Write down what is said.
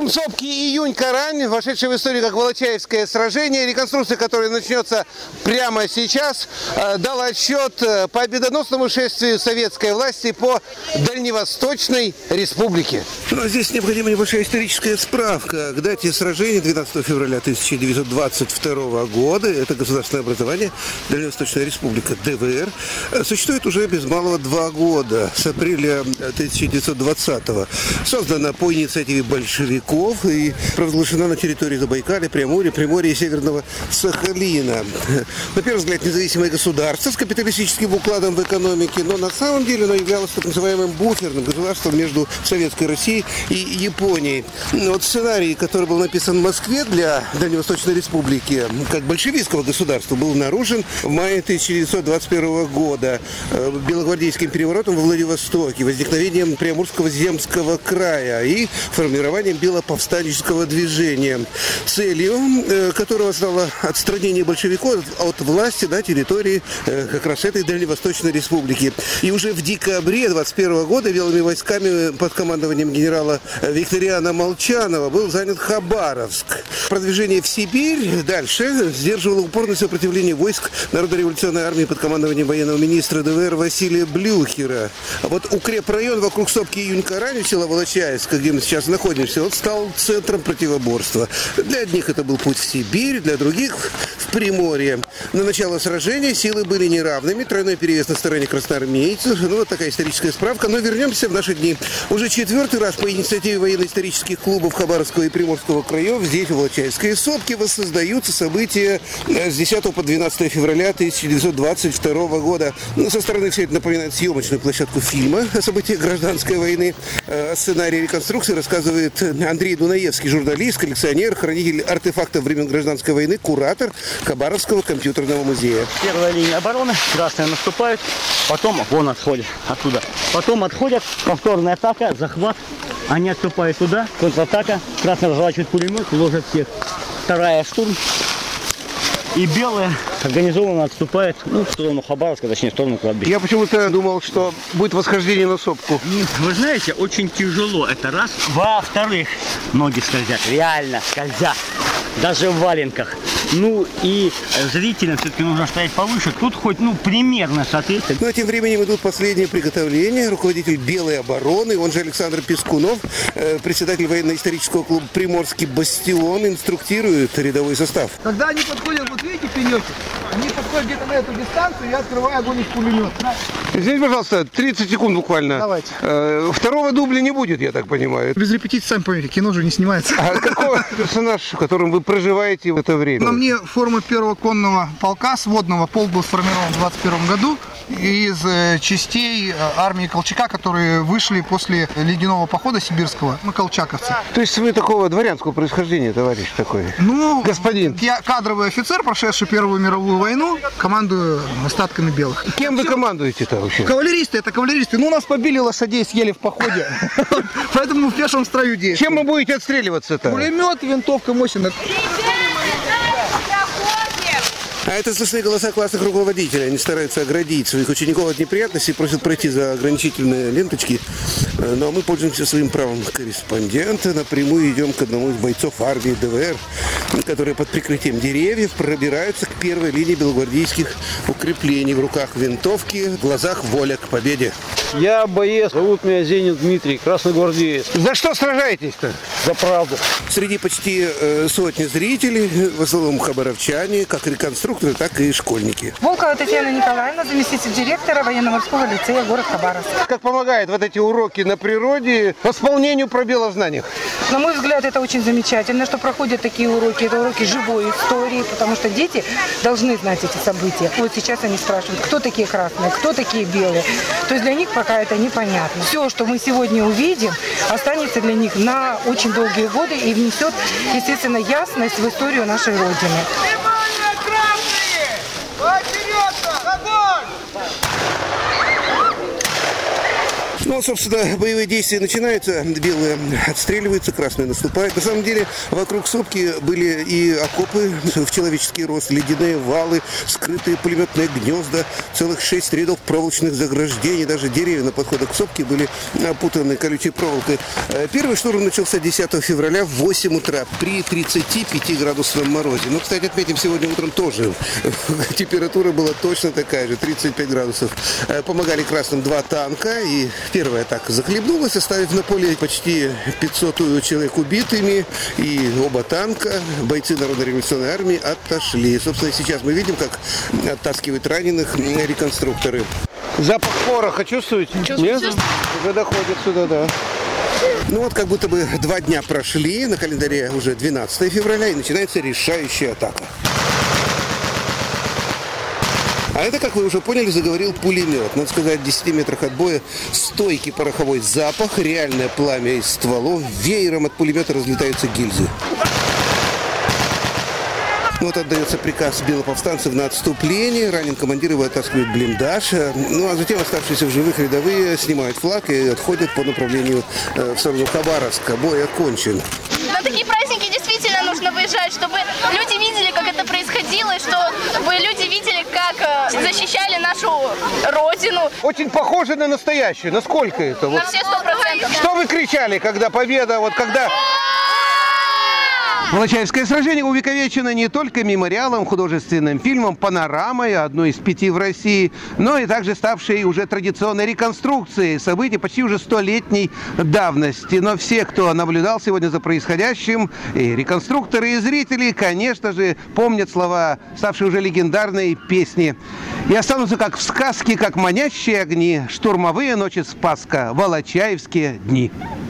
Сопки июнь-Карань, вошедший в историю как Волочаевское сражение, реконструкция которой начнется прямо сейчас, дала отсчет победоносному шествию советской власти по Дальневосточной республике. Но здесь необходима небольшая историческая справка к дате сражения 12 февраля 1922 года. Это государственное образование Дальневосточная республика ДВР. Существует уже без малого 2 года, с апреля 1920-го. Создана по инициативе большевиков и провозглашена на территории Забайкалья, Приморья и Северного Сахалина. На первый взгляд, независимое государство с капиталистическим укладом в экономике, но на самом деле оно являлось так называемым буферным государством между Советской Россией и Японией. Вот сценарий, который был написан в Москве для Дальневосточной республики, как большевистского государства, был нарушен в мае 1921 года белогвардейским переворотом во Владивостоке, возникновением Приамурского земского края и формированием белоповстанческого движения, целью которого стало отстранение большевиков от власти на территории как раз этой Дальневосточной республики. И уже в декабре 21 года белыми войсками под командованием генерала Викториана Молчанова был занят Хабаровск. Продвижение в Сибирь дальше сдерживало упорное сопротивление войск Народно-революционной армии под командованием военного министра ДВР Василия Блюхера. А вот укрепрайон вокруг сопки Июнь-Карань, села Волочаевска, где мы сейчас находимся, он стал центром противоборства. Для одних это был путь в Сибирь, для других в Приморье. На начало сражения силы были неравными, тройной перевес на стороне красноармейцев. Ну, вот такая историческая справка. Но вернемся в наши дни. Уже 4-й раз по инициативе военно-исторических клубов Хабаровского и Приморского краев здесь, в Волочаевской сопке, воссоздаются события с 10 по 12 февраля 1922 года. Со стороны все это напоминает съемочную площадку фильма о событиях гражданской войны. Сценарий реконструкции рассказывает Андрей Дунаевский, журналист, коллекционер, хранитель артефактов времен гражданской войны, куратор Хабаровского компьютерного музея. Первая линия обороны, красные наступают, потом вон отходят оттуда. Потом отходят, повторная атака, захват, они отступают туда, контратака, красные разворачивают пулемет, ложат всех. Вторая штурм. И белые организованно отступают, в сторону Хабаровска, точнее, в сторону кладбища. Я почему-то думал, что будет восхождение на сопку. Вы знаете, очень тяжело, это раз. Во-вторых, ноги скользят, реально скользят, даже в валенках. И зрителям все-таки нужно стоять повыше. Тут хоть, примерно соответствует. А тем временем идут последние приготовления. Руководитель Белой обороны, он же Александр Пискунов, председатель военно-исторического клуба «Приморский бастион», инструктирует рядовой состав. Когда они подходят, вот видите, пенечек, они подходят где-то на эту дистанцию, я открываю огонь из пулемета. Извините, пожалуйста, 30 секунд буквально. Давайте. Второго дубля не будет, я так понимаю. Без репетиции, сами поймете, кино же не снимается. А какой персонаж, в котором вы проживаете в это время? На мне форма 1-го конного полка сводного. Полк был сформирован в 21 году из частей армии Колчака, которые вышли после ледяного похода сибирского. Мы колчаковцы. То есть вы такого дворянского происхождения, товарищ такой? Господин. Я кадровый офицер, прошедший Первую мировую войну, командую остатками белых. Кем вы командуете-то вообще? Кавалеристы, это кавалеристы. У нас побили лошадей, съели в походе. Поэтому в пешем строю действуем. Чем вы будете отстреливаться-то? Пулемет, винтовка, Мосина. А это слышны голоса классных руководителей. Они стараются оградить своих учеников от неприятностей, просят пройти за ограничительные ленточки. Но мы пользуемся своим правом корреспондента. Напрямую идем к одному из бойцов армии ДВР, которые под прикрытием деревьев пробираются к первой линии белогвардейских укреплений. В руках винтовки, в глазах воля к победе. Я боец, зовут меня Зенин Дмитрий, красногвардеец. За что сражаетесь-то? За правду. Среди почти сотни зрителей, в основном хабаровчане, как реконструкторы, так и школьники. Волкова Татьяна Николаевна, заместитель директора военно-морского лицея, город Хабаровск. Как помогает вот эти уроки на природе восполнению пробела в знаниях? На мой взгляд, это очень замечательно, что проходят такие уроки. Это уроки живой истории, потому что дети должны знать эти события. Вот сейчас они спрашивают, кто такие красные, кто такие белые. То есть для них пока это непонятно. Все, что мы сегодня увидим, останется для них на очень долгие годы и внесет, естественно, ясность в историю нашей Родины. вот, собственно, боевые действия начинаются. Белые отстреливаются, красные наступают. На самом деле, вокруг сопки были и окопы в человеческий рост, ледяные валы, скрытые пулеметные гнезда, целых 6 рядов проволочных заграждений. Даже деревья на подходах к сопке были опутаны колючей проволокой. Первый штурм начался 10 февраля в 8 утра при 35-градусном морозе. Но, кстати, отметим, сегодня утром тоже температура была точно такая же, 35 градусов. Помогали красным 2 танка, и первая атака захлебнулась, оставив на поле почти 500 человек убитыми, и оба танка бойцы Народно-революционной армии отошли. Собственно, сейчас мы видим, как оттаскивают раненых реконструкторы. Запах пороха чувствуете? Нет? Уже доходит сюда, да. Ну вот, как будто бы 2 дня прошли, на календаре уже 12 февраля, и начинается решающая атака. А это, как вы уже поняли, заговорил пулемет. Надо сказать, в 10 метрах от боя стойкий пороховой запах, реальное пламя из стволов, веером от пулемета разлетаются гильзы. Вот отдается приказ белоповстанцев на отступление, ранен командир, его оттаскивают в блиндаж. Ну а затем оставшиеся в живых рядовые снимают флаг и отходят по направлению в сторону Хабаровска. Бой окончен. На такие праздники действительно нужно выезжать, чтобы люди видели, как это происходило, и чтобы люди видели, как защищали нашу родину. Очень похоже на настоящее. Насколько это? На все 100%. Что вы кричали, когда победа, вот когда... Волочаевское сражение увековечено не только мемориалом, художественным фильмом, панорамой, одной из 5 в России, но и также ставшей уже традиционной реконструкцией событий почти уже 100-летней давности. Но все, кто наблюдал сегодня за происходящим, и реконструкторы, и зрители, конечно же, помнят слова, ставшие уже легендарной песни. И останутся как в сказке, как манящие огни, штурмовые ночи Спасска, Волочаевские дни.